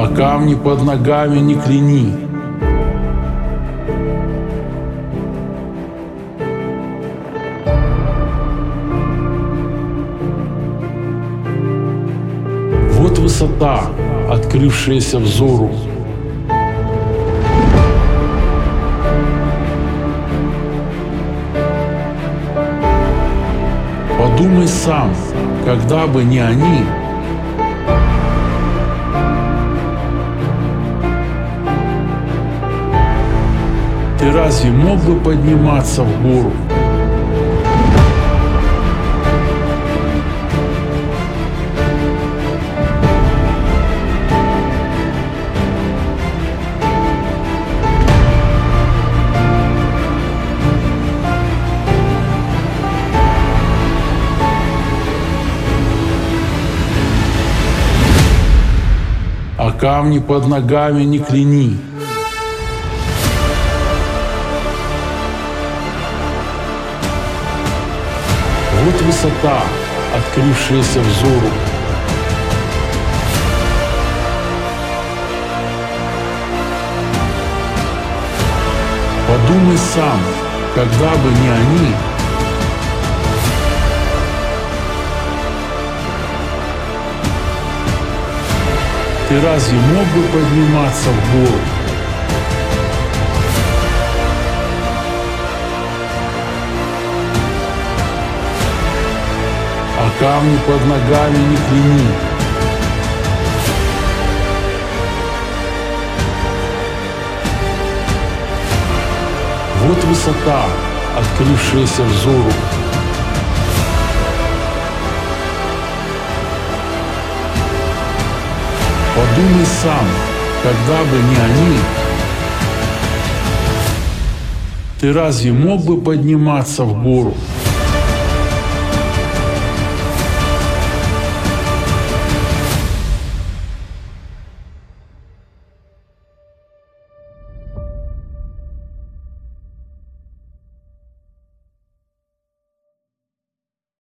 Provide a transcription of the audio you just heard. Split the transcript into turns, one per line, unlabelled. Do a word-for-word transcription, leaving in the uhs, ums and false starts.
а камни под ногами не кляни. Вот высота, открывшаяся взору. Подумай сам, когда бы не они, ты разве мог бы подниматься в гору? А камни под ногами не кляни. Вот высота, открывшаяся взору. Подумай сам, когда бы не они, ты разве мог бы подниматься в гору? А камни под ногами не кляни. Вот высота, открывшаяся взору. Подумай сам, когда бы не они, ты разве мог бы подниматься в гору?